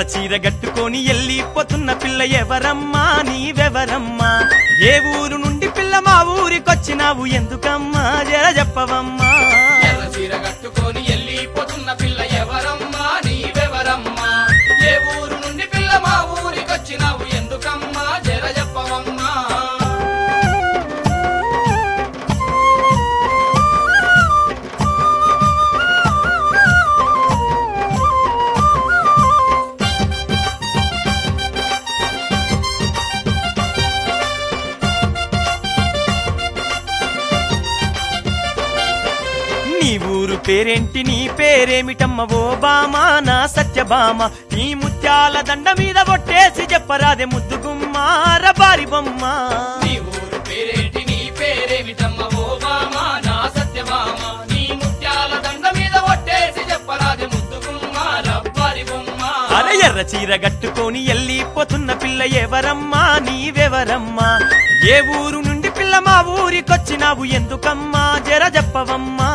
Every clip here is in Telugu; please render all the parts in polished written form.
చీర గట్టుకొని ఎల్లిపోతున్న పిల్ల ఎవరమ్మా నీవెవరమ్మా ఏ ఊరు నుండి పిల్ల మా ఊరికొచ్చినావు ఎందుకమ్మా జర చెప్పవమ్మా ఎర్ర చీర కట్టుకొని ఎల్లిపోతున్న పిల్ల ఎవరమ్మా నీవెవరమ్మా ఏ ఊరు నుండి పిల్ల మా ఊరికొచ్చినావు ఎందుకమ్మా జర చెప్పవమ్మా నీ ఊరు పేరేంటి నీ పేరేమిటమ్మ ఓ బామా నా సత్యభామ నీ ముత్యాల దండ మీద బొట్టేసి చెప్పరాదే ముద్దుగుమ్మ రబారి బొమ్మ నీ ఊరు పేరేంటి నీ పేరేమిటమ్మ ఓ బామ నా సత్యభామ నీ ముత్యాల దండ మీద ఒట్టేసి చెప్పరాది ముద్దుగుమ్మ రబ్బరి బొమ్మ అరే ఎర్ర చీర గట్టుకొని ఎల్లిపోతున్న పిల్ల ఎవరమ్మా నీవెవరమ్మా ఏ ఊరు నుండి పిల్ల మా ఊరికొచ్చినావు ఎందుకమ్మా జర చెప్పవమ్మా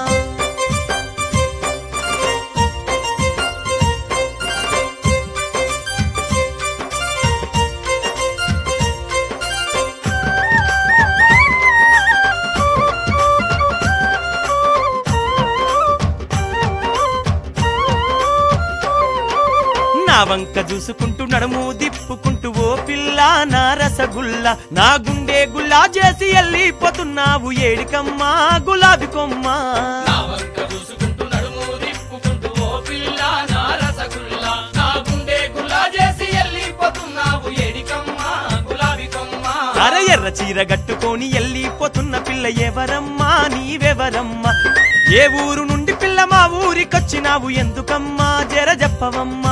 నా వంక చూసుకుంటూ నడుము దిప్పుకుంటూ ఓ పిల్ల నా రసగుల్ల నా గుండె గుల్లా చేసి ఎల్లిపోతున్నావు ఏడికమ్మా గులాబీ కొమ్మ నా వంక చూసుకుంటూ నడుము తిప్పుకుంటూ ఓ పిల్ల నా రసగుల్లా నా గుండె గుల్లా చేసి ఎల్లిపోతున్నావు ఏడికమ్మా గులాబీ కొమ్మ అరే ఎర్ర చీర గట్టుకొని ఎల్లిపోతున్న పిల్ల ఎవరమ్మా నీవెవరమ్మా ఏ ఊరు నుండి పిల్ల మా ఊరికొచ్చినావు ఎందుకమ్మా జర చెప్పవమ్మా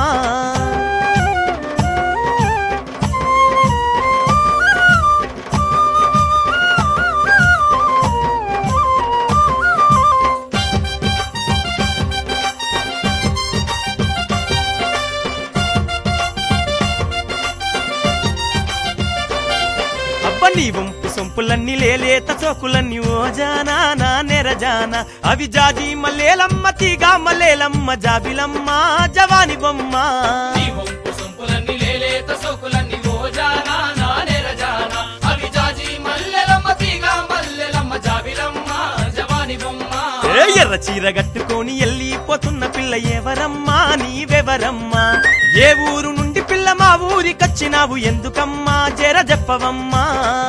నీ వంపు సొంపులన్నీ లేలేత చోకులన్నీ ఓ జానా నా నెరజానా అవి జాజి మల్లేలమ్మ తీగా మల్లేలమ్మ జాబిలమ్మ జవాని బొమ్మ నీ వంపు సొంపులన్నీ లేలేత సోకులన్నీ ఓ జానా నా నెరజానా అవి జాజి మల్లెలమ్మ తీగా మల్లెలమ్మ జాబిలమ్మ జవాని బొమ్మ ఎర్ర చీర గట్టుకొని ఎల్లిపోతున్న పిల్ల ఎవరమ్మా నీవెవరమ్మా ఏ ఊరు నుండి పిల్ల మా ఊరికొచ్చినావు ఎందుకమ్మా జర చెప్పవమ్మా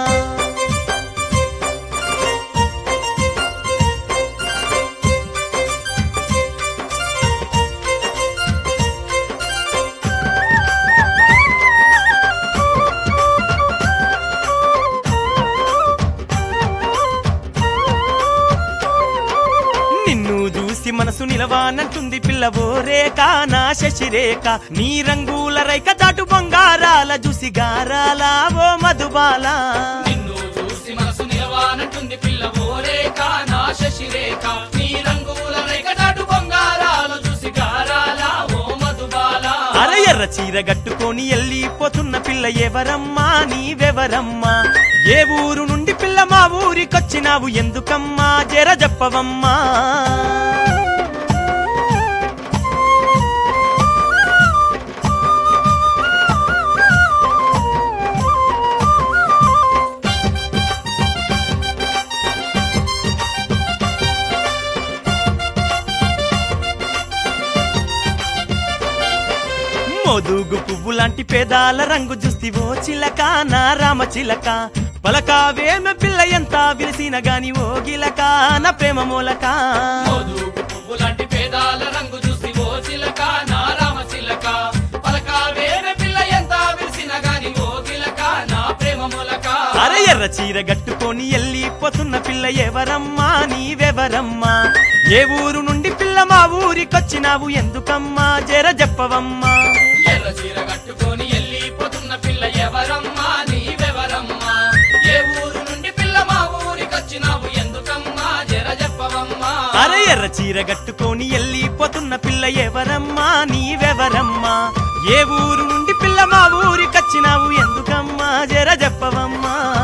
నిన్ను చూసి మనసు నిలవానంటుంది పిల్లవో రేఖ నా శశిరేఖ నీ రంగుల రైక చాటు బంగారాల చూసి గారాల ఓ మధుబాల నిన్ను చూసి మనసు నిలవానంటుంది పిల్ల ఓరేఖ నా శశిరేఖ నీ రంగుల రేఖటాటు బంగారాలు చూసి గారాల ఓ మధుబాల అరే ఎర్ర చీర గట్టుకొని ఎల్లిపోతున్న పిల్ల ఎవరమ్మా నీవెవరమ్మా ఏ ఊరు నుండి పిల్ల మా ఊరికొచ్చినావు ఎందుకమ్మా జర చెప్పవమ్మా మోదుగు పువ్వు లాంటి పేదాల రంగు చూస్తివో చిలక నా రామ చిలక పలకావేమ పిల్ల ఎంత విరిసిన గాని ఓ గిలక నా ప్రేమ మూలక మోదుగు పువ్వు లాంటి పేదాల రంగు చూసి ఓ చిలక నా రామ చిలక పలకావేన పిల్ల ఎంత విరిసిన గాని ఓ గిలక నా ప్రేమ మూలక అరే ఎర్ర చీర గట్టుకొని ఎల్లిపోతున్న పిల్ల ఎవరమ్మా నీవెవరమ్మా ఏ ఊరు నుండి పిల్ల మా ఊరికొచ్చినావు ఎందుకమ్మా జర చెప్పవమ్మా ఎర్ర చీర కట్టుకొని ఎల్లిపోతున్న పిల్ల ఎవరమ్మా నీవెవరమ్మా ఏ ఊరు నుండి పిల్ల మా ఊరికొచ్చినావు ఎందుకమ్మా జర చెప్పవమ్మా అరే ఎర్ర చీర గట్టుకొని ఎల్లిపోతున్న పిల్ల ఎవరమ్మా నీవెవరమ్మా ఏ ఊరు నుండి పిల్ల మా ఊరికొచ్చినావు ఎందుకమ్మా జర చెప్పవమ్మా